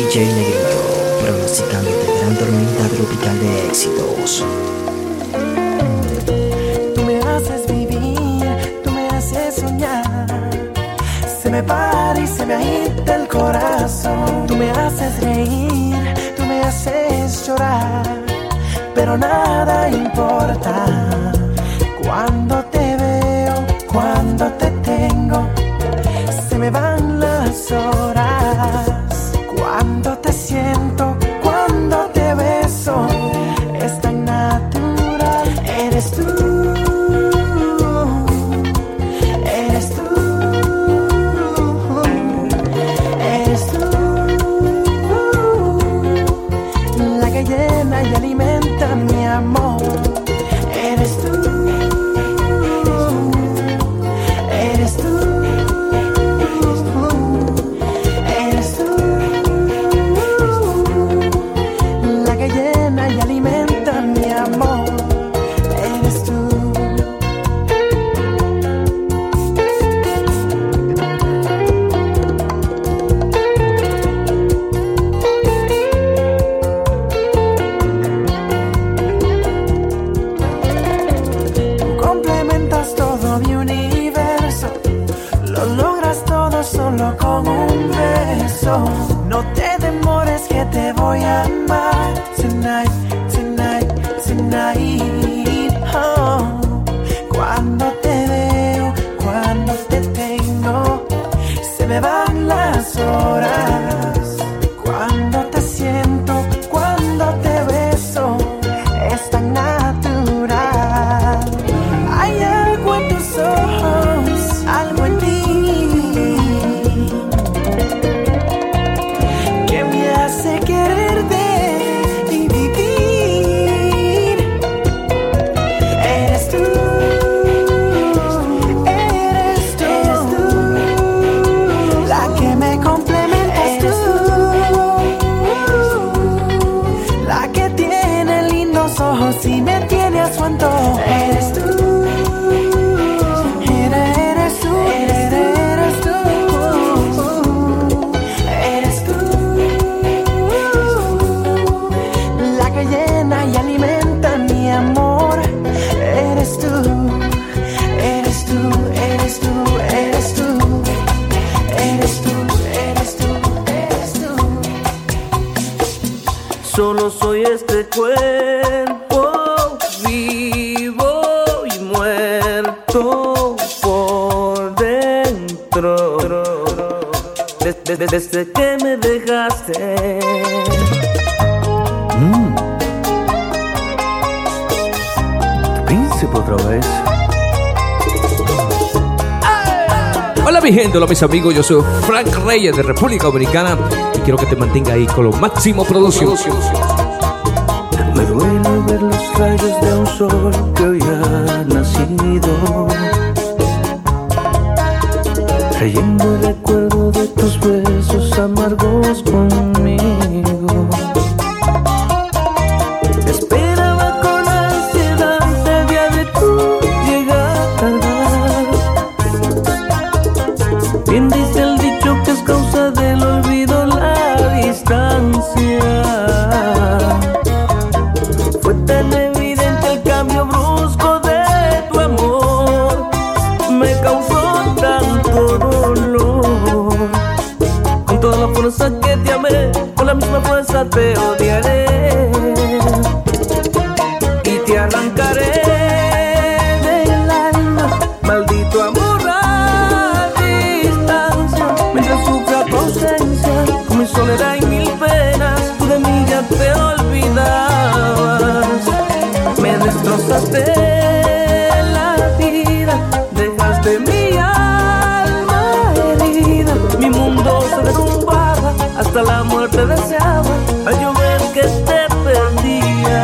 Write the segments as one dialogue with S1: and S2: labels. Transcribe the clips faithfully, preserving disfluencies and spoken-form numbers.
S1: D J Negrito, pronosticándote gran tormenta tropical de éxitos.
S2: Tú me haces vivir, tú me haces soñar. Se me para y se me agita el corazón. Tú me haces reír, tú me haces llorar, pero nada importa. Cuando te veo, cuando te tengo, se me van las horas. Cuando te siento, cuando te beso, es tan natural. Eres tú, eres tú, eres tú, la que llena y alimenta mi amor. Eres tú, eres tú, eres tú, la que llena y alimenta mi amor. Eres tú. Tú complementas todo mi universo, lo logras todo solo con un beso. No te demores que te voy a amar. Tonight, tonight, tonight. Oh. Cuando te veo, cuando te tengo, se me van las horas. Cuando te siento, cuando te beso, es tan natural. Hay algo en tus ojos, algo en ti, que me hace quererte y vivir. Eres tú, eres tú, eres tú, la que me complementa. Eres tú, la que tiene lindos ojos y me tiene a su antojo. Eres tú, eres, eres tú, eres, eres tú, eres tú, la que llena y alimenta mi amor. Eres tú, eres tú, eres tú, eres tú, eres tú, eres tú, eres tú.
S3: Solo soy este cuerpo vivo y muerto por dentro. Desde, desde que me dejaste.
S4: Mm. Príncipe otra vez. Hola mi gente, hola mis amigos, yo soy Frank Reyes de República Dominicana y quiero que te mantenga ahí con lo máximo producción.
S3: Me duele ver los rayos de un sol que hoy ha nacido, trayendo el recuerdo de tus besos amargos conmigo. Esperaba con ansiedad el día de tu llegada. Bien dice el dicho que es causa del olvido la distancia. Fue tan evidente el cambio brusco de tu amor, me causó tanto dolor. Con toda la fuerza que te amé, con la misma fuerza te odiaré y te arrancaré del alma, maldito amor a distancia. Mientras sufra tu ausencia, con mi soledad y mil penas, tú de mí ya te olvidabas. Me destrozaste la vida, dejaste mi alma herida. Mi mundo se derrumbaba, hasta la muerte deseaba al yo ver que te perdía.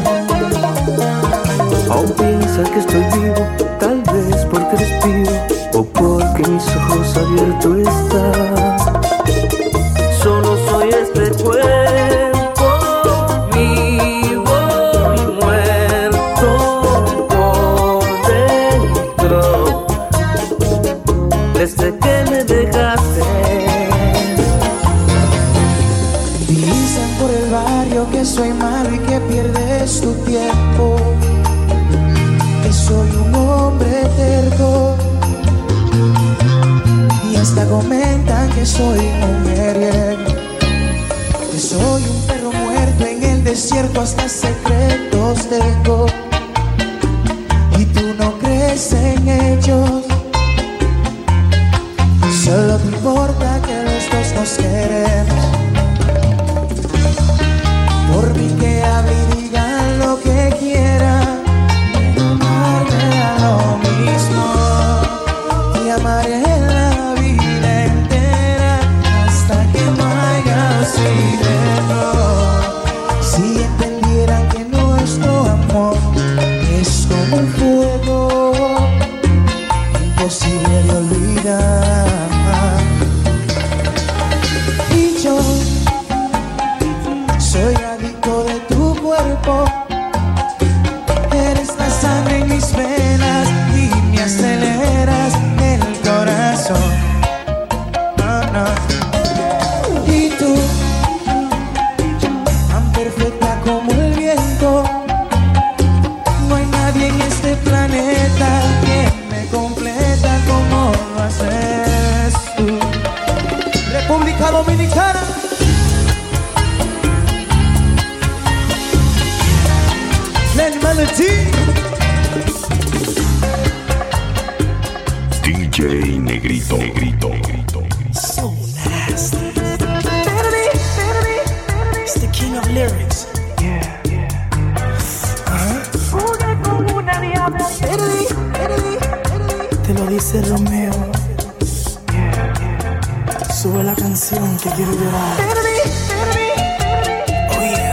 S3: Aún piensas que estoy vivo, tal vez porque respiro o porque mis ojos abiertos están. Solo soy este cuerpo vivo y muerto por dentro. Desde que me dejaste.
S2: Dicen por el barrio que soy malo y que pierdes tu tiempo, que soy un hombre terco, y hasta comentan que soy un mujeriego, que soy un perro muerto en el desierto, hasta secretos tengo, y tú no crees en ellos. Solo te importa que los dos nos queremos. Por mí que hable y digan lo que quieran, amarme da lo mismo. Te amaré la vida entera hasta que no haya oxígeno. Si entendieran que nuestro amor es como un fuego imposible de olvidar. Y yo soy adicto de tu cuerpo, eres la sangre en mis venas y me aceleras el corazón. No, no. Y tú, tan perfecta como el viento, no hay nadie en este planeta que me completa como lo haces tú. República Dominicana. Lenny Melody.
S5: D J Negrito, Negrito, Negrito.
S2: So nasty. Baby, baby, it's the king of lyrics. Yeah, yeah. Uh-huh. Una diabla. Baby, baby, baby. Te lo dice Romeo. Yeah, yeah. Sube la canción que quiero llorar. Baby, baby. Oh yeah.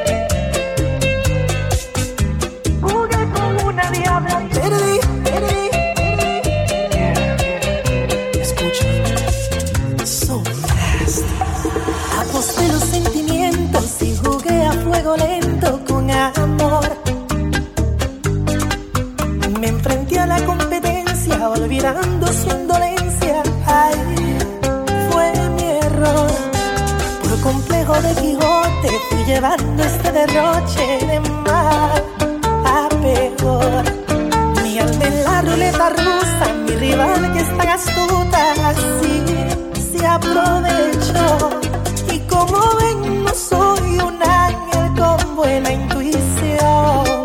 S2: Baby, baby. Yeah, yeah. Escucha. So nasty. Aposté los sentimientos y jugué a fuego lento con amor. Me enfrenté a la competencia olvidando su indolencia. Ay, fue mi error. Por complejo de Quijote fui llevando este derroche de mal a peor. Mi alma en la ruleta rusa, mi rival que es tan astuta, así se aprovechó. Y como ven, no soy un ángel con buena intuición.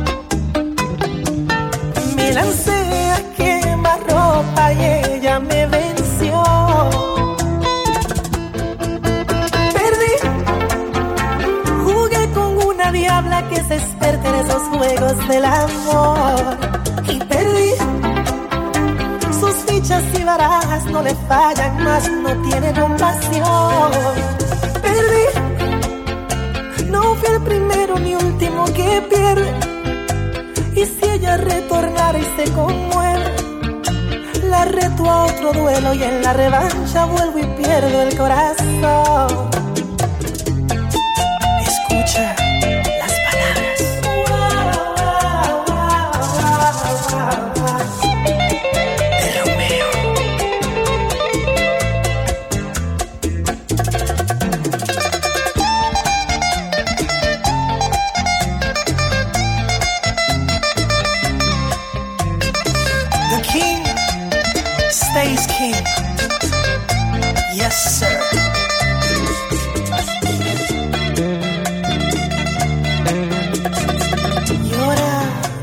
S2: Me lancé a quemarropa y ella me venció. Perdí, jugué con una diabla que se experta en esos juegos del amor. Y perdí, sus fichas y barajas no le fallan, más no tiene compasión. Perdí, no fui el primero ni último que pierde. Y si ella retornara y se conmueve, la reto a otro duelo y en la revancha vuelvo y pierdo el corazón. Escucha las palabras de Romeo. The king stays king. Yes, sir. Llora.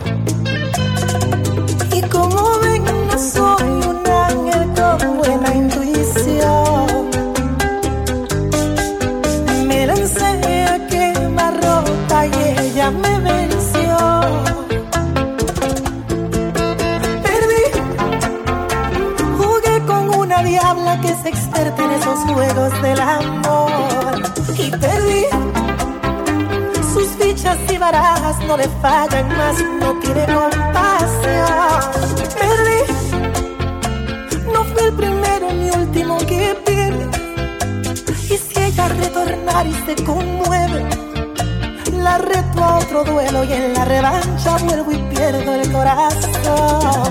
S2: Y como ven, no soy un ángel con buena intuición. Me lancé a quemarropa y ella me venció. Diabla que se experta en esos juegos del amor. Y perdí, sus fichas y barajas no le fallan, más no tiene compasión. Perdí, no fui el primero ni último que pierde. Y si ella retornar y se conmueve, la reto a otro duelo y en la revancha vuelvo y pierdo el corazón.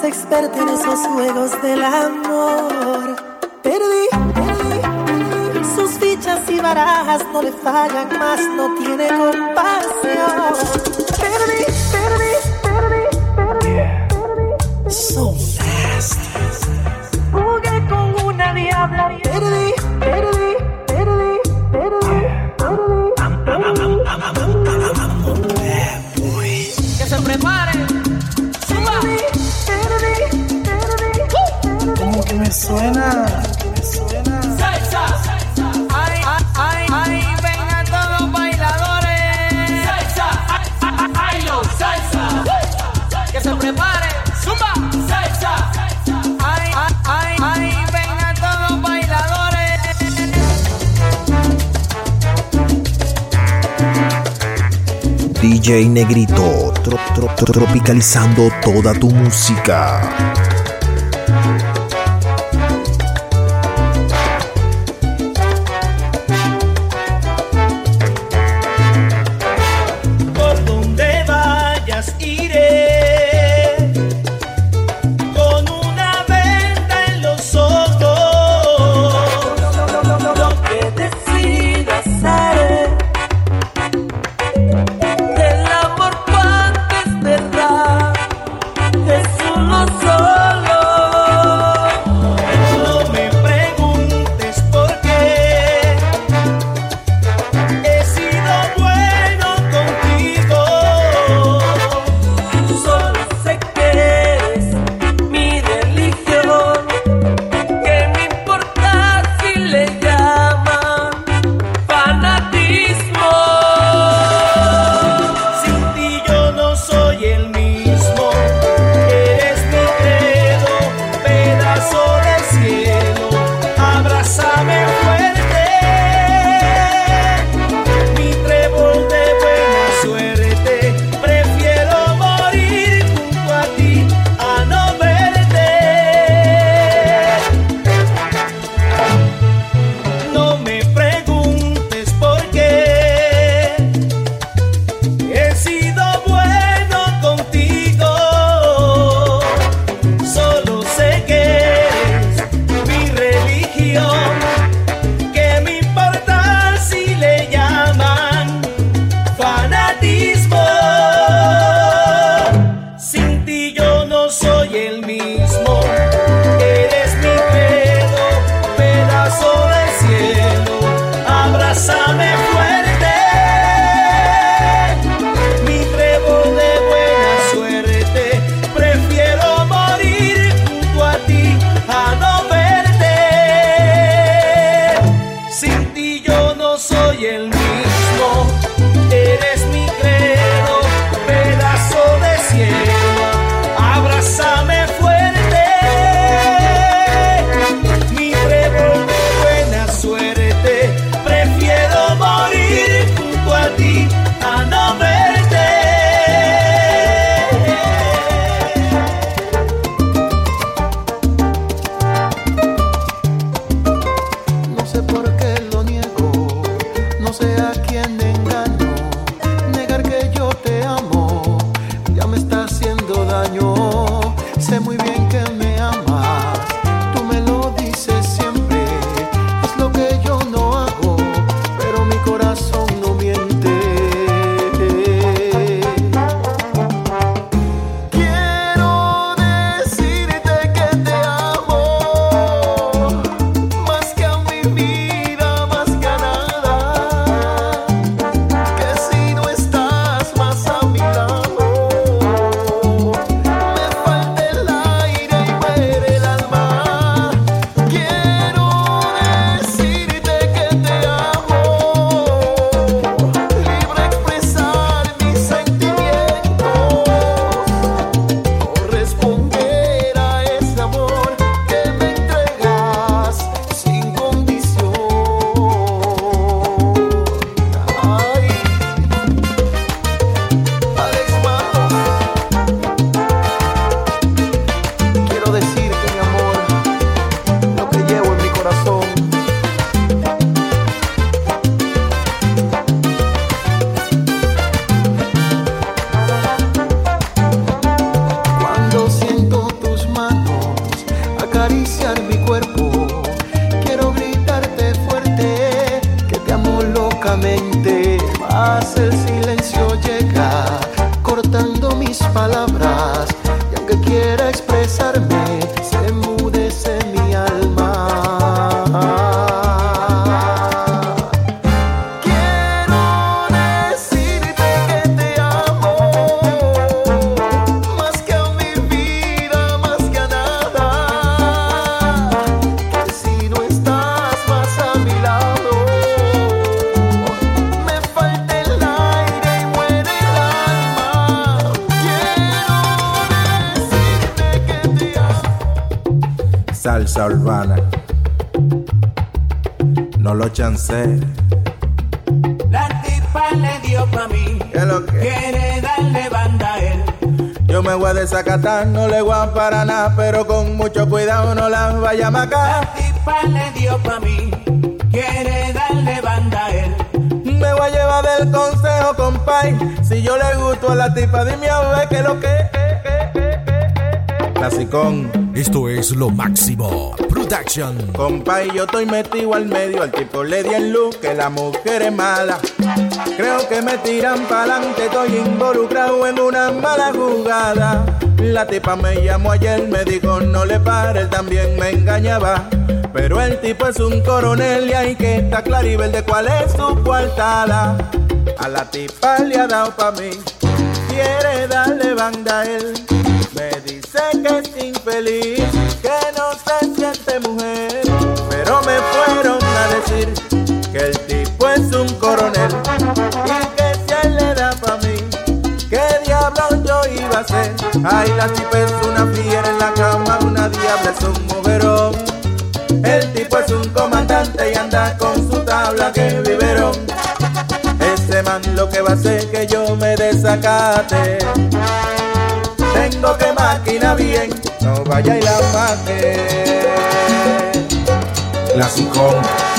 S2: experta en esos juegos del amor. Perdí, perdí, perdí. Sus fichas y barajas no le fallan más, no tiene compasión. Perdí, perdí, perdí, perdí, yeah. Perdí. So nasty. Jugué con una diabla. Perdí, perdí, perdí, perdí, yeah. Perdí. I'm, I'm, I'm, I'm, I'm, I'm, I'm a bad boy.
S3: Que se prepare.
S2: Perdí, perdí, perdí, perdí. ¿Cómo que me suena? Me suena.
S3: Salsa. Ay, ay, ay, ay, vengan todos bailadores. Salsa. Ay, ay, ay, no, salsa. Que se prepare. Zumba. Salsa. Ay, ay, ay, ay, vengan todos bailadores.
S1: D J Negrito, tro, tro, tro, tropicalizando toda tu música.
S6: Por donde vayas iré, con una venda en los ojos.
S3: Lo que decidas haré. Del amor cuanto es verdad, es uno solo.
S7: salsa urbana. No lo chancé.
S8: La tipa le dio pa' mí.
S7: ¿Qué es lo que?
S8: Quiere darle banda a él.
S7: Yo me voy a desacatar, no le voy a para nada, pero con mucho cuidado no la vaya a macar.
S8: La tipa le dio pa' mí. Quiere darle banda a él.
S7: Me voy a llevar del consejo, compay. Si yo le gusto a la tipa, dime a ver qué es lo que. Clasicón.
S1: Esto es lo máximo. Production.
S7: Compay, yo estoy metido al medio. Al tipo le di en luz que la mujer es mala. Creo que me tiran pa'lante. Estoy involucrado en una mala jugada. La tipa me llamó ayer, me dijo no le pare, él también me engañaba. Pero el tipo es un coronel y hay que estar claro y ver de cuál es su coartada. A la tipa le ha dado pa' mí, quiere darle banda a él. Me dice que es infeliz, que no se siente mujer. Pero me fueron a decir que el tipo es un coronel y que si él le da pa' mí, ¿qué diablos yo iba a hacer? Ay, la tipa es una fiera en la cama, una diabla es un mujerón. El tipo es un comandante y anda con su tabla que biberón. Ese man lo que va a hacer es que yo me desacate. Tengo que maquinar bien, no vaya y la mate. Clasicón.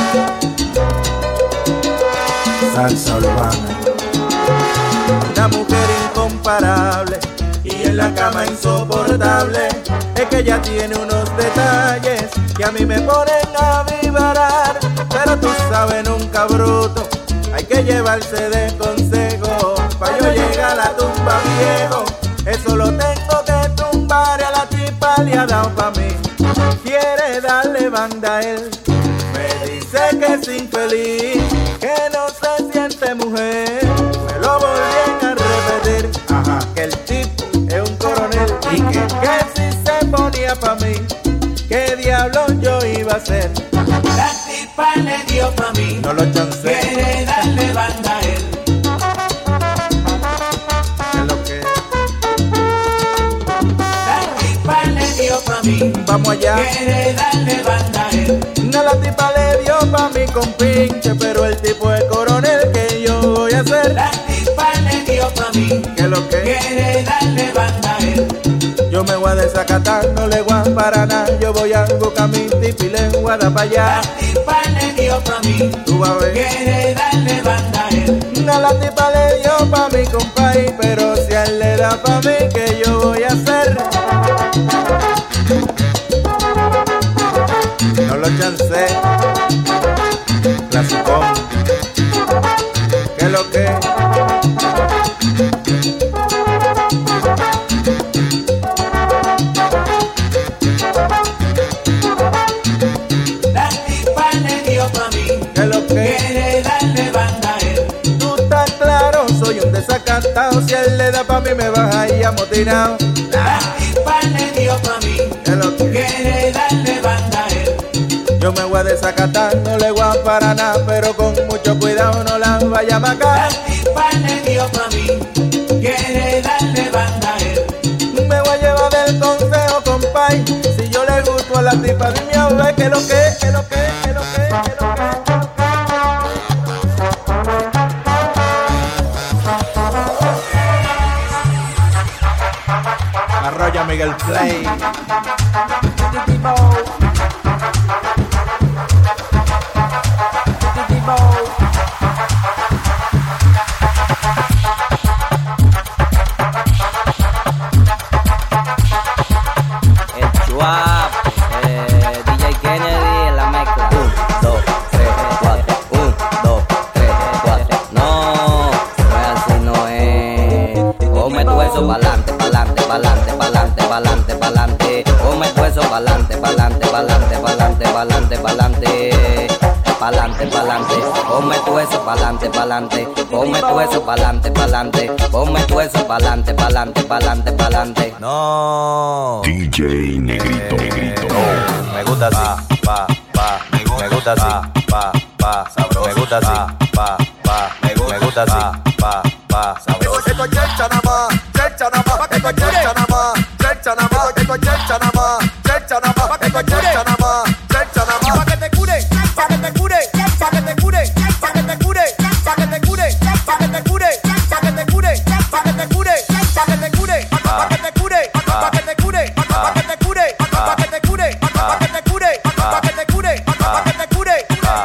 S7: Salsa urbana. Una mujer incomparable y en la cama insoportable. Es que ella tiene unos detalles que a mí me ponen a vibrar. Pero tú sabes, nunca bruto, hay que llevarse de consejo. Pa' yo llegar a la tumba viejo, eso lo tengo que tumbar. Y a la tipa le ha dado pa' mí, quiere darle banda a él. Me dice que es infeliz, que no se siente mujer. Me lo volví a repetir, ajá, que el tipo es un coronel y que, que si se ponía pa' mí, ¿qué diablos yo iba a hacer?
S8: La tipa le dio pa' mí,
S7: no lo chancé.
S8: quiere darle banda a él.
S7: ¿Qué es lo que?
S8: La tipa le dio pa' mí,
S7: vamos allá.
S8: Quiere darle banda a él.
S7: No, la tipa le dio pa' mí con pinche, pero el tipo es coronel, ¿qué yo voy a hacer?
S8: La tipa le dio pa' mí,
S7: ¿qué es lo que?
S8: Quiere darle banda a él.
S7: Yo me voy a desacatar, no le voy a para nada. Yo voy a buscar mi tipa y le voy a dar pa' allá.
S8: La tipa le dio pa' mí,
S7: tú vas a ver.
S8: Quiere darle banda a él.
S7: No, la tipa le dio pa' mi compay, pero si a él le da pa' mí, ¿qué yo voy a hacer? No lo chancé. Clasicón. ¿Qué es lo que?
S8: La tipa le dio pa' mí,
S7: ¿Qué es lo que?
S8: quiere darle banda a él.
S7: Tú estás claro, soy un desacatado. Si él le da pa' mí, me vas ahí amotinado.
S8: La tipa le dio pa' mí,
S7: ¿Qué es lo que?
S8: quiere darle banda a él.
S7: Yo me voy a desacatar, no le voy a para nada, pero con mucho cuidado no la vaya a macar.
S8: La tipa le dio pa' mí, quiere darle banda a él.
S7: Me voy a llevar del consejo, compay. Si yo le gusto a la tipa, dime a ver qué es lo que, qué es lo que, qué es lo que, qué es lo que. Arroya Miguel Play.
S9: El Chuap, eh, D J Kennedy en la mezcla. Un, dos, tres, cuatro. Un, dos, tres, cuatro. No, no es así, no es. Come tu eso pa'lante, pa'lante, pa'lante, pa'lante, pa'lante, pa'lante. Come tu eso pa'lante, pa'lante, pa'lante, pa'lante, pa'lante, pa'lante. Pa'lante, pa'lante, come tu eso pa'lante, pa'lante, come tu eso pa'lante, pa'lante, come tu eso pa'lante, pa'lante, pa'lante, pa'lante.
S5: No. D J Negrito, Negrito.
S10: No. Me gusta así, pa, pa, me gusta así, pa, pa, me gusta así, pa, pa, me gusta así, pa, pa, sabroso.
S11: Esto es chelcha nada más, chelcha nada más, esto es chelcha nada más, chelcha nada más, esto es chelcha nada más, chelcha nada más, esto es chelcha nada más. que te cure, pa' que te cure, pa' que te cure, pa' que te cure, pa' que te cure, pa' que te cure, pa' que te cure, pa' que te cure, pa' que te cure.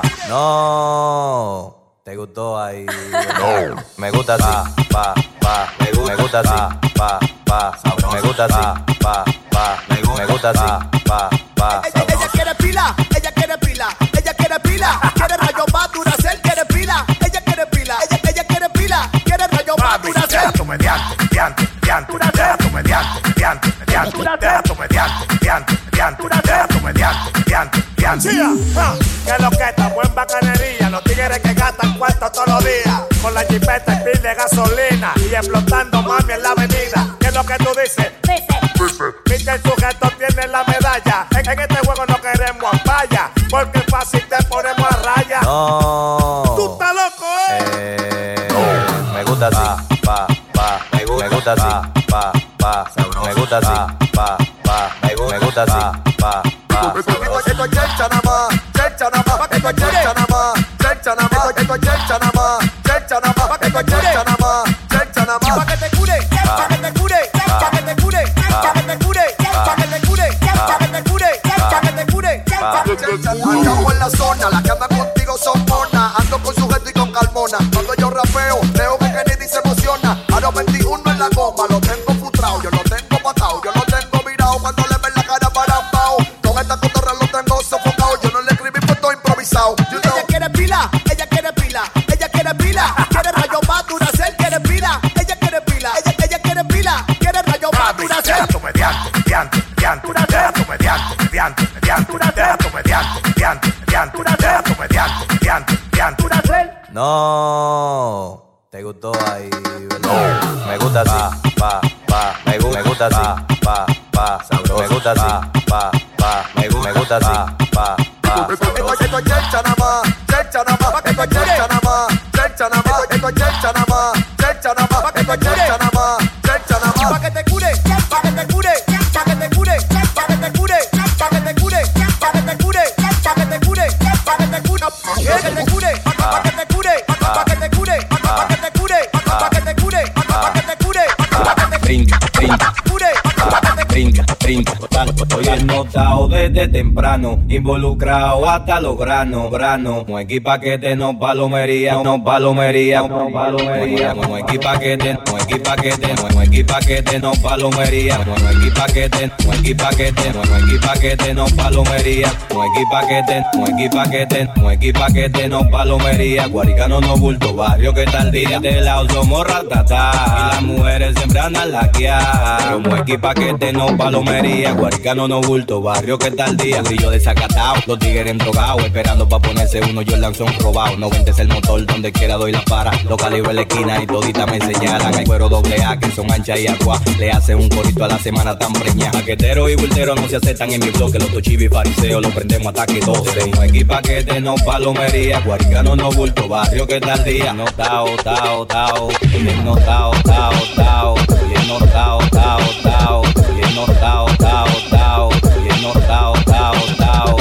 S10: No, te gustó ahí. No, me gusta así, pa, pa, me gusta así, pa, pa, me gusta así, pa, pa, me gusta así, pa, pa.
S11: Ella quiere pila, ella quiere pila, ella quiere pila, quiere rayo más Duracell, quiere pila, ella quiere pila, ella, ella quiere pila, quiere rayo más Duracell.
S12: Deja tu mediante, mediante, mediante, deja tu mediante, mediante, mediante, deja tu mediante, mediante, mediante, deja tu mediante, mediante, mediante.
S13: Que lo que estamos en bacanería, los tigres que gastan cuarto todos los días, con la jipeta y pil de gasolina y explotando mami en la avenida. ¿Qué es lo que tú dices? Dice el sujeto tiene la medalla. En, en este juego no queremos falla, porque fácil te ponemos a raya.
S10: No.
S13: Tú estás loco,
S10: eh. eh no. Me gusta así, pa, pa, me gusta así, pa, pa, me gusta así, pa, pa, me gusta así, pa, pa.
S11: Esto es chelcha nada más, chelcha nada más, esto es chelcha nada más, chelcha nada más, esto es chelcha nada más, chelcha nada más, esto es chelcha nada más, chelcha nada más. Pa' que te cure, pa' que te cure, pa' que te cure, pa' que te cure, pa' que te cure, pa' que te cure, pa' que te cure. Ando en la zona, las que andan contigo son monas, ando con sujeto y con calmona. Cuando yo rapeo, veo que Kennedy se emociona. Aro veintiuno en la goma, lo tengo frustrado, yo lo tengo patado, yo lo tengo virado cuando le ven la cara para abajo. Con esta cotorra lo tengo sofocado, yo no le escribí por todo improvisado. Ella quiere pila, ella quiere pila, ella quiere pila, quiere rayo más Duracell, quiere pila, ella quiere pila, ella, ella quiere pila, quiere rayo más Duracell.
S12: Deja tu mediante, mediante, mediante, deja tu mediante, mediante, mediante, deja tu mediante, mediante, mediante, deja tu mediante, mediante, mediante.
S10: No, te gustó ahí, ¿verdad? No. Me gusta así, pa, pa, me, me gusta así, pa, pa, me gusta así, pa, pa, me, me gusta así, pa, pa.
S11: Esto es chelcha nada más, chelcha nada más, esto es chelcha nada más, chelcha nada más, esto es chelcha nada más, chelcha nada más, esto es chelcha nada más, chelcha nada más. Pa' que te cure, pa' que te cure, pa' que te cure, pa' que te cure, pa' que te cure, pa' que te cure, pa' que te cure, pa' que te cure, pa' que te cure, pa' que te cure, pa' que te cure, pa' que te cure, pa' que te cure, pa' que te cure, pa' que te
S14: brinca, brinca, brinca, brinca. Estoy ennotado desde temprano, involucrado hasta los granos, granos. No equipa que te no palomería, no palomería, no palomería. No equipa que te, no equipa que te, no equipa que te no palomería. No equipa que te, no equipa que te, no equipa que te no palomería. No equipa que te, no equipa que te, no equipa que te no palomería. Guaricano no bulto, barrio que tal día de lado somos ratatá. Y las mujeres siempre andan laqueadas. Como equipa que te no palomería. Guaricano no bulto, barrio que tal día. Brillo desacatado, los tigres drogados, esperando pa' ponerse uno, yo lanzo un robado. No ventes el motor, donde quiera doy la para. Los calibros en la esquina y todita me señalan. Hay cuero doble A que son anchas y agua. Le hacen un corito a la semana tan preñada. Paquetero y bultero no se aceptan en mi bloque. Los tochivos y fariseos los prendemos ataque doce. No equipa que te no palomería. Guaricano no bulto, barrio que tal día. No tao, tao, tao. No tao, tao, tao. No tao, tao, tao. No tao, tao, tao. No tao, tao, tao.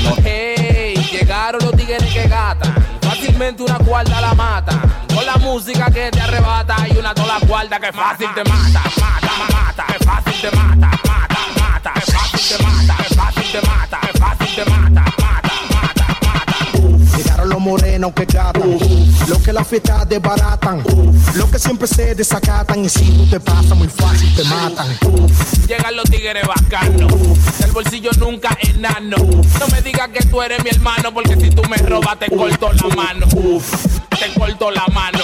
S15: Hey, llegaron los tigres que gatan. Fácilmente una cuarta la mata. Con la música que te arrebata. Y una sola cuarta que fácil te mata. Mata, mata, que fácil te mata. Mata, mata, que fácil te mata. Que fácil te mata. Que fácil te mata. Mata, mata, mata.
S16: Llegaron los morenos que gatan, los que la fiesta desbaratan, los que siempre se desacatan. Y si tú te pasas muy fácil te matan.
S15: Llegan los tigres bacanos, el bolsillo nunca enano. No me digas que tú eres mi hermano, porque si tú me robas te corto la mano. Te corto la mano.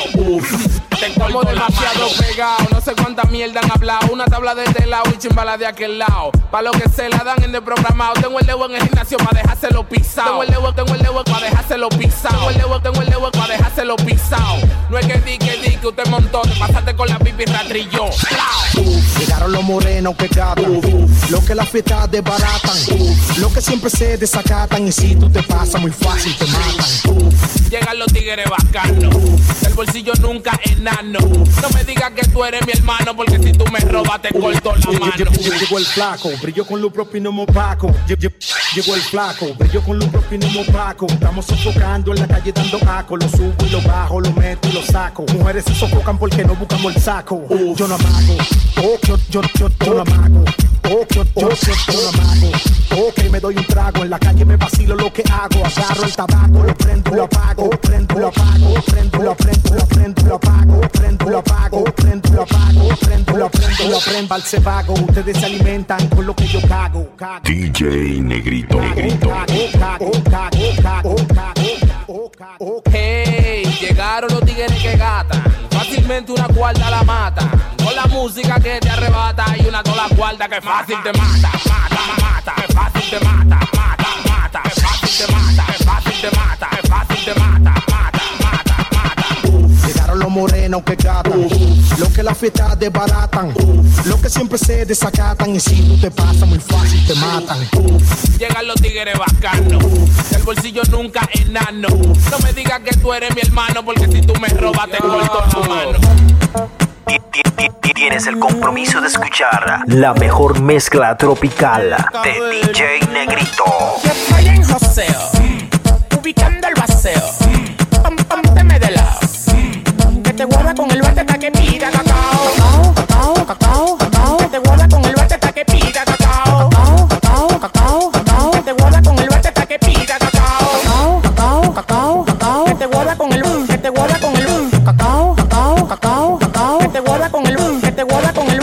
S15: Te corto Estamos demasiado pegados, no sé cuánta mierda han hablado. Una tabla de este lado y chimbala de aquel lado. Pa' lo que se la dan en el programado. Tengo el dedo en el gimnasio pa' dejárselo pisado. Tengo el dedo, tengo el dedo pa' dejárselo pisado. Tengo el dedo, tengo el dedo pa' dejárselo pisado. No es que di, que di, que usted montó. Te pasaste con la pipi ratrilló.
S16: Llegaron los morenos que gatan, los que la fiesta desbaratan, los que siempre se desacatan. Y si tú te pasas muy fácil te matan.
S15: Llegan los tigres bacanos, bacano. El bolsillo nunca enano. No me digas que tú eres mi hermano, porque si tú me robas te corto la mano.
S16: Llegó el flaco, brilló con luz propia y no me opaco. Llegó el flaco, brilló con luz propia y no me opaco. Estamos sofocando en la calle dando aco. Lo subo y lo bajo, lo meto y lo saco. Mujeres se sofocan porque no buscamos el saco. Yo no amago, oh, yo, yo, yo, yo no amago. Oh, yo, yo, yo, yo no amago. Ok, me doy un trago, en la calle me vacilo lo que hago. Agarro el tabaco, lo prendo y lo apago. Prendo y lo apago, prendo y lo prendo, lo prendo y lo apago. Prendo y lo apago, prendo y lo apago. Prendo y lo prendo y lo prendo al cebago. Ustedes se alimentan con lo que yo cago.
S5: D J Negrito.
S15: Hey, llegaron los tigres que gatan. Fácilmente una cuarta la mata. Con la música que te arrebata. Y una sola cuarta que fácil te mata. Mata, mata, que fácil te mata. Mata, mata, que fácil te mata. Que fácil te mata, que fácil te mata. Mata, mata, mata.
S16: Llegaron los morenos que gatan. Los que la fiesta desbaratan. Los que siempre se desacatan. Y si tú te pasas muy fácil te matan.
S15: Llegan los tigres bacanos. El bolsillo nunca enano. No me digas que tú eres mi hermano, porque si tú me robas te corto la mano.
S1: Tienes el compromiso de escuchar la mejor mezcla tropical de D J Negrito.
S17: Yo estoy en joseo, ubicando el vaceo. Pam, pam, teme de lado. Que te guarda con el bate hasta que pida cacao. Cacao, cacao, cacao. Que te guarda con el bate hasta que pida cacao. Cacao, cacao, cacao. Que te guarda con el bate hasta que pida cacao. Cacao, cacao, cacao. Que te guarda con el que te guarda con el cacao, cacao, cacao, cacao. Que te guarda con el que te guarda con el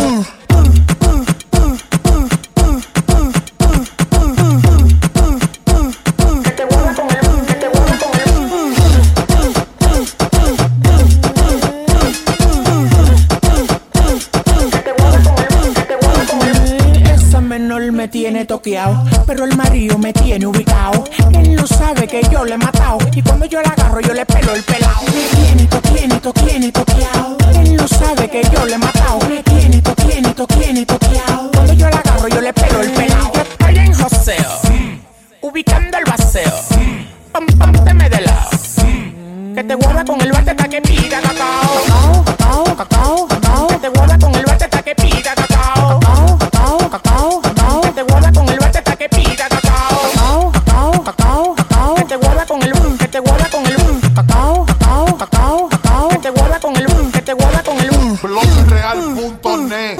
S17: me tiene toqueado, pero el marido me tiene ubicado. Él no sabe que yo le he matado, y cuando yo la agarro yo le pelo el pelao. Me tiene, toquiene, toquiene, toqueado. Él no sabe que yo le he matado. Me tiene, toquiene, toquiene, toqueado. Cuando yo la agarro yo le pelo el pelao. Yo estoy en joseo, ubicando el vaceo. Pam, pam, teme de lado. Que te guarda con el bate hasta que pida cacao. Cacao, cacao, cacao, cacao. Que te guarda con el bate hasta que pida cacao. Cacao, cacao, cacao. Que te guarda con el bate hasta que pida cacao. Cacao, cacao, cacao. Que te guarda con el que te guarda con el cacao, cacao, cacao, cacao. Que te guarda con el que te guarda con el
S12: blog real punto net.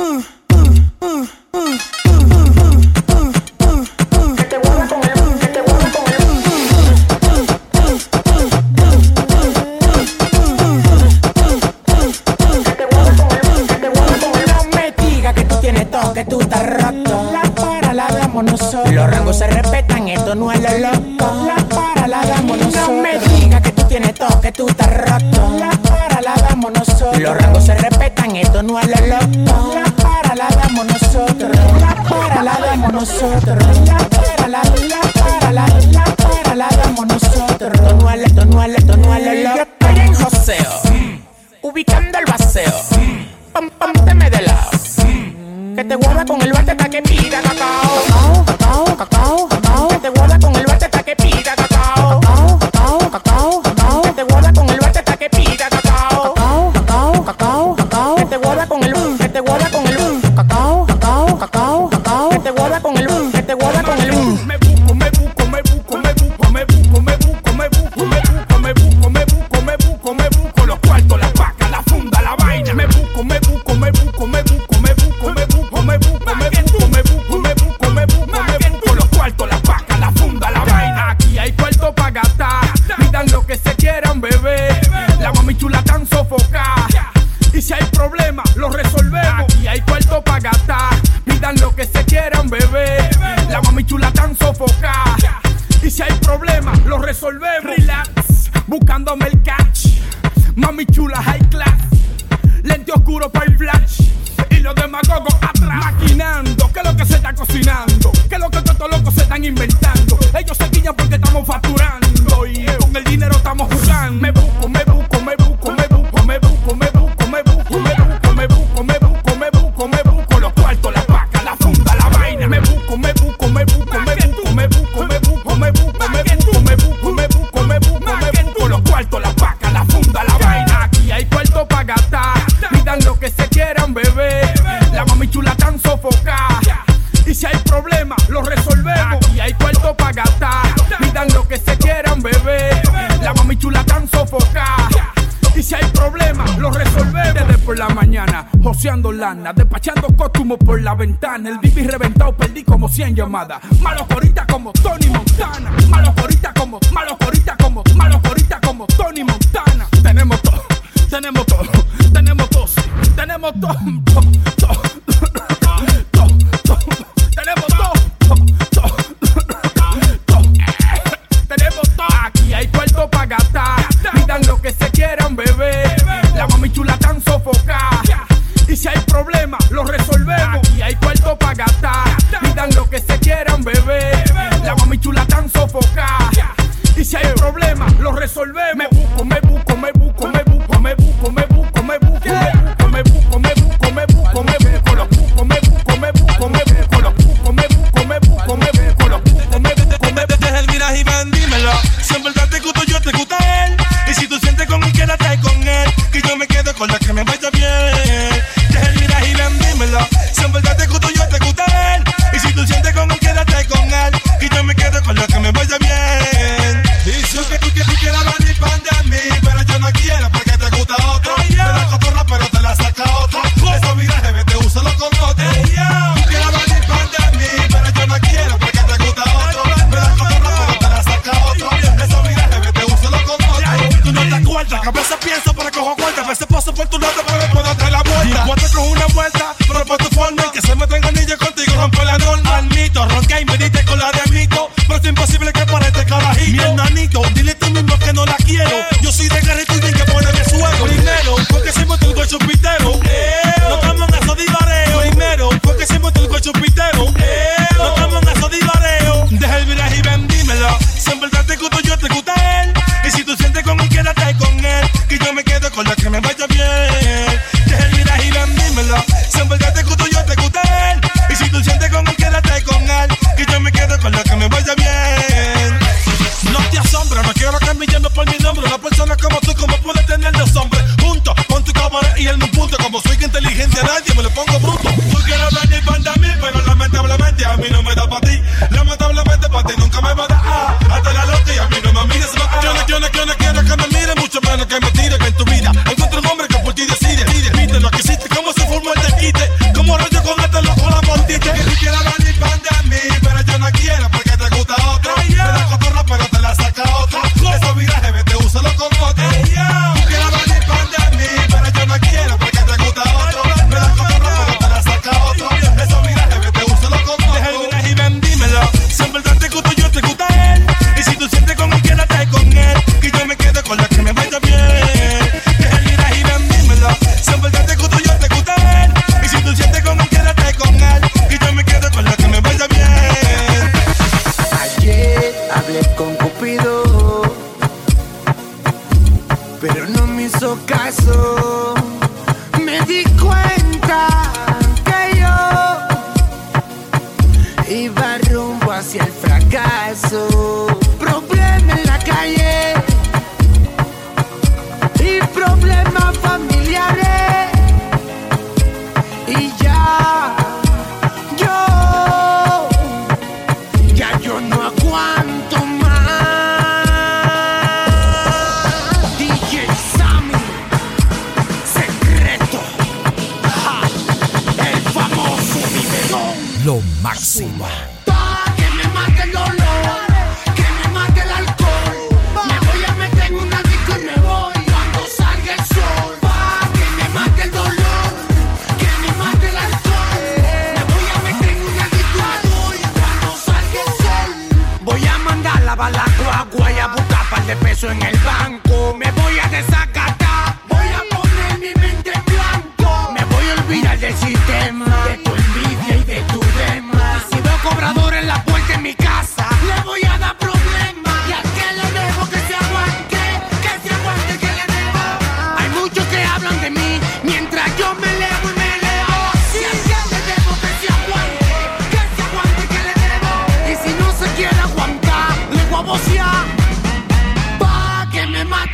S17: Que tú estás roto, la para la damos nosotros. Los rangos se respetan, esto no es lo loco. La para la damos nosotros. No me digas que tú tienes todo, que tú estás roto. La para la damos nosotros. Los rangos se respetan, esto no es lo loco. La para la damos nosotros. La para la damos nosotros. La para la la para la la para la damos nosotros. Esto no es esto no es esto no es lo loco. Yo estoy en joseo, ubicando el vaceo. Pam pam teme de lado. Que te guarda con el bate hasta que pida cacao. Cacao, cacao, cacao. Que te guarda con el bate hasta que pida cacao. Cacao, cacao, cacao. Que te guarda con el bate hasta que pida cacao. Cacao, cacao, cacao. Que te guarda con el que te guarda con el cacao, cacao, cacao, cacao. Que te guarda con el que te guarda con el
S15: me busco, me busco, me busco, me busco, me busco, me busco, me busco, me busco, me busco, me busco, me busco, me busco los cuartos, la paca, la funda, la vaina. Me busco, me busco, me busco, me busco, me busco, me busco, me busco, me busco, me busco, me busco, me busco, me busco los cuartos, la paca, la funda, la vaina. Aquí hay cuartos para gastar, pidan lo que se quieran, bebé. La mami chula tan sofocada, y si hay problemas lo resolvemos. Aquí hay cuartos para gastar, pidan lo que se quieran, bebé. La mami chula tan sofocada, y si hay problemas lo resolvemos. Relax, buscándome el catch, mami chula high class, lente oscuro para el flash. Y los demagogos atrás, maquinando, que es lo que se está cocinando, que es lo que todos estos locos se están inventando. Ellos se guillan porque estamos facturando y con el dinero estamos jugando. Me busco, me busco, me busco, me busco, me busco, me busco, me busco, me busco, me busco, me busco, me busco, me busco los cuartos, la paca, la funda, la vaina. Me busco, me busco, me busco, me busco, me busco, me busco, me busco, me busco, me busco, me busco, me busco, me busco los cuartos, la paca, la funda.
S18: por la mañana, joseando lana, despachando costumos por la ventana. El D V reventado, perdí como cien llamadas. Malo corita como Tony Montana. Malo corita como, malo corita como, malo corita como Tony Montana. Tenemos todo, tenemos todo, tenemos todo, sí, tenemos todo, todo, todo, todo, todo, tenemos todo, todo, todo, tenemos todo. Aquí hay cuarto para gastar, pidan lo que se quieran beber. La mami chula tan sofocada, y si hay problemas lo resolvemos. Aquí hay cuarto para gastar, pidan lo que se quieran beber. La mami chula tan sofocada, y si hay problemas lo resolvemos. Me busco, me busco, me busco, me busco, me busco, me busco, me busco, me busco, me busco, me busco, me busco, lo busco, me busco, me busco, me busco, lo busco, me busco, me busco, me busco, lo busco, me busco, me busco.
S19: Deja el viraje y ven, dímelo. Si en verdad te gusto, yo te gusta él. Y si tú sientes con él, quédate con él. Que yo me quedo con la que me vaya bien. Deja el viraje y ven, dímelo. Si en verdad te gusto, yo te gusta él. Y si tú sientes con él, quédate con él. Que yo me quedo con la que me vaya bien. Dice que tú, que tú quieras venir pan de mí, pero yo no quiero porque te gusta otro. Te la cotorra pero te la saca otro. Esos virajes vete, úsalo con otro. Tú quieras venir pan de mí, pero yo no quiero porque te gusta otro. Me la cotorra pero te la saca otro. Esos virajes vete, úsalo con otro. Tú no te acuerdas que a veces pienso pero cojo cuenta. A veces paso por tu lado pero me puedo dar la vuelta. Y cuando cojo una vuelta, pero por tu forma y que se me tenga anillo contigo rompe la norma. Al mito, ronca y me diste con la de mito. Pero es imposible que para este carajito. Mi hermanito, dile tú mismo que no la quiero. Yo soy de garrito y que ponerme suelo. Primero, porque siempre te el chupitero. No estamos en eso divareo. Primero, porque siempre te el chupitero. No estamos en eso divareo. Deja el viraje y ven, dímelo. Si en verdad te gusto, yo te gusta él. Y si tú sientes con él, quédate con él. Que yo me quedo con la que me vaya bien. Deja el viraje y ven, dímelo. Si en verdad te gusto, yo te gusta él. Y si tú sientes con él, quédate con él. Que yo me quedo con la que me vaya bien. No te asombra, no quiero que me llame por mi nombre. Una persona como tú, como puede tener dos hombres juntos, con tu cámara y en un punto. Como soy inteligente a nadie, me lo pongo bruto. Tú quieres venir para mí, pero lamentablemente a mí no me da para ti. Lamentablemente para ti nunca me va a dar. Ah, hasta la loca y a mí no me mires más. Yo no, yo no, yo no quiero que me mire, mucho menos que me tire. Que en tu vida encuentre un hombre que por ti decide. Pide lo que hiciste, cómo se formó el desquite. Como rollo con este loco la mortite. Que tú quieras venir para mí, pero yo no quiero porque te gusta otro. Me la cotorra pero te la saca otro. Esos virajes vete, úsalo con otro. Tú quieras venir para mí, pero yo no quiero porque te gusta otro. Me la cotorra pero te la saca otro. Esos virajes vete, úsalo con otro. Deja el viraje y ven, dímelo. Si en verdad te gusto, yo te gusta él. Y si tú sientes con él, quédate con él. Que yo me quedo con la que me vaya bien. Deja el viraje y ven, dímelo. Si en verdad te gusto, yo te gusta él. Y si tú sientes con él, quédate con él. Que yo me quedo con la que me vaya bien.
S2: Ayer hablé con Cupido, pero no me hizo caso. Me di cuenta que yo iba rumbo hacia el fracaso. Problema en la calle y problemas familiares. Y ya, yo, ya yo no aguanto más. D J Sammy, secreto, ja, el famoso biberón.
S20: Lo máximo.
S2: Pa' que me mate el dolor, que me mate el alcohol. Me voy a meter en una disco y me voy cuando salga el sol. Pa' que me mate el dolor, que me mate el alcohol. Me voy a meter en una disco y me voy cuando salga el sol. Voy a mandar a lavar la guagua y a buscar par de pesos en el banco. Me voy a desacatar, voy a poner mi mente en blanco. Me voy a olvidar del sistema, de tu envidia y de tu demás. Si veo cobrador en la puerta en mi casa, le voy a dar problemas. Y a que le dejo que se aguante, que se aguante que le debo. Hay muchos que hablan de mí, mientras yo me elevo y me elevo. Si a que le debo que se aguante, que se aguante que le debo. Y si no se quiere aguantar, le voy a vocear, pa' que me mate.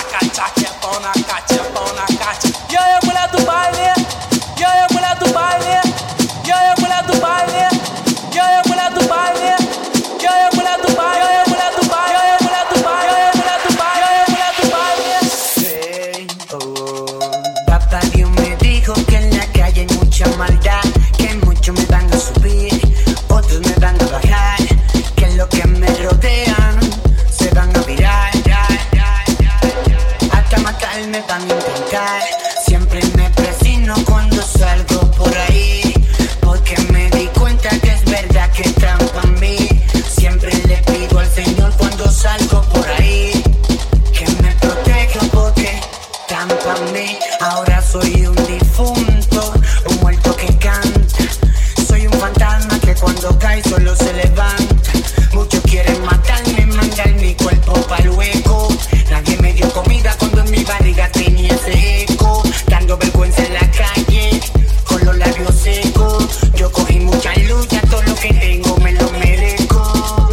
S3: cacha, que pona cacha, pona cacha. Yo yo mula tu baile, yo yo mula tu baile, yo yo mula tu baile, yo yo mula tu baile, yo yo mula tu baile, yo yo mula tu baile, yo yo mula tu baile, yo yo mula tu baile, yo yo mula tu baile.
S20: Hey, oh. Papá Dios me dijo que en la calle hay mucha maldad, que muchos me van a subir, otros me van a bajar, que los que me rodean se van a virar, hasta matarme van a intentar. Siempre me presino cuando salgo por ahí, porque me di cuenta que es verdad que trampa a mí. Siempre le pido al Señor cuando salgo por ahí que me proteja, porque trampa a mí. Ahora soy un difunto, un muerto que canta. Soy un fantasma que cuando cae solo se levanta. Muchos quieren matarme, mandar mi cuerpo para luego. Nadie me dio comida cuando en mi barriga tenía ese eco. Dando vergüenza en la calle, con los labios secos. Yo cogí mucha lucha, todo lo que tengo me lo merezco.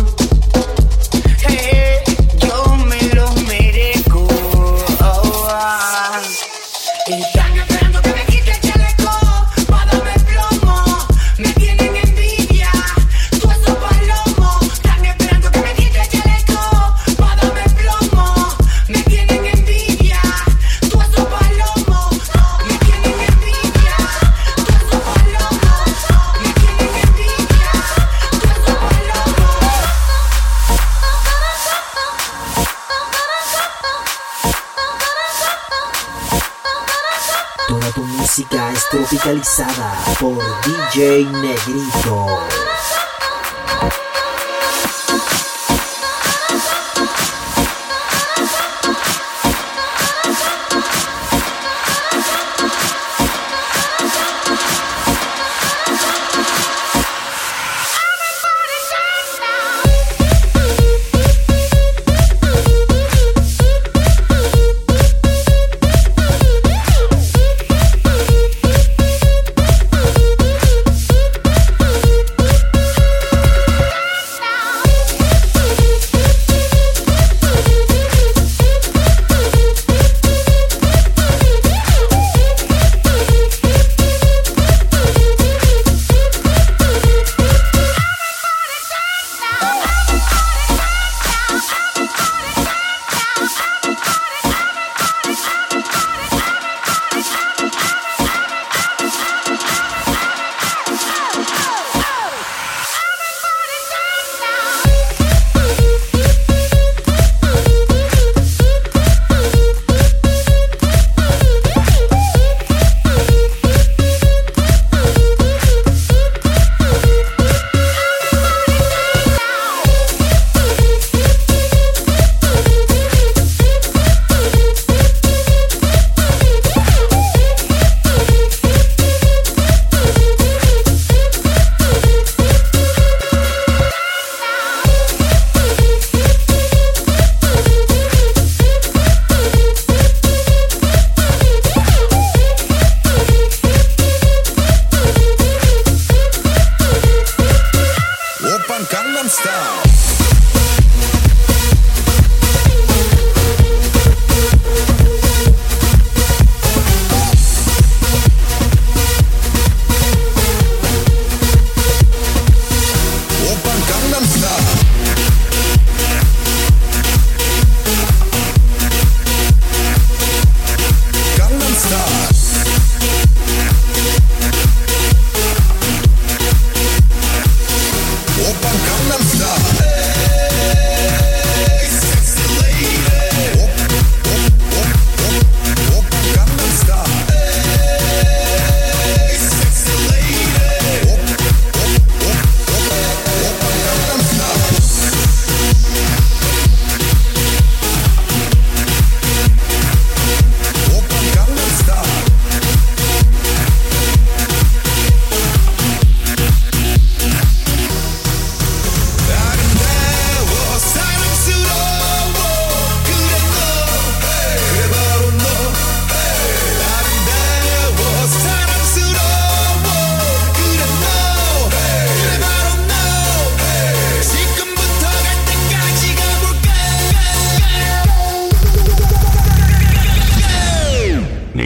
S20: Hey, yo me lo merezco. Oh, ah. Y están esperando que me quite el chaleco pa' darme plomo. Me tienen envidia, tú esos palomos. Están esperando que me quite el chaleco pa' darme plomo. Me tienen envidia, tú esos palomos. Me tienen envidia, tú esos palomos. Me tienen envidia, tú esos palomos.
S1: Toda tu música es tropicalizada por D J Negrito.
S20: We'll be right back.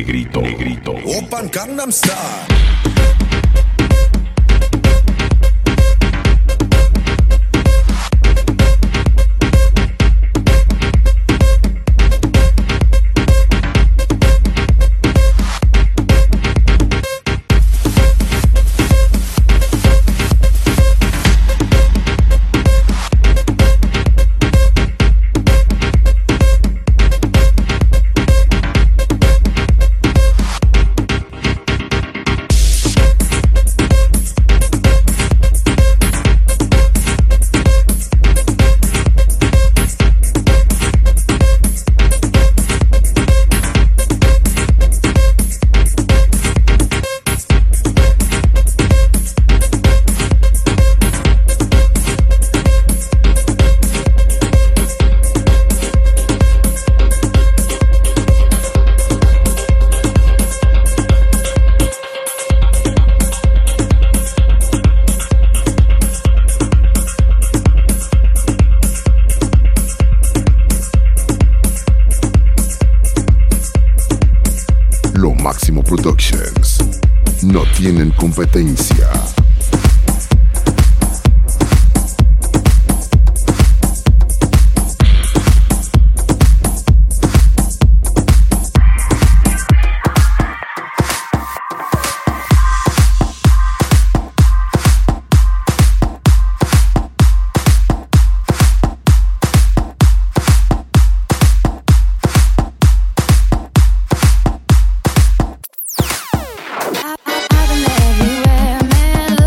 S5: Negrito, Negrito.
S12: Open Gangnam Style.
S21: Máximo Productions no tienen competencia.
S22: Everywhere, man.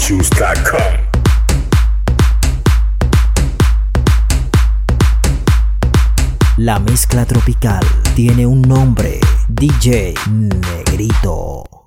S5: shoes punto com.
S1: La mezcla tropical tiene un nombre, D J Negrito.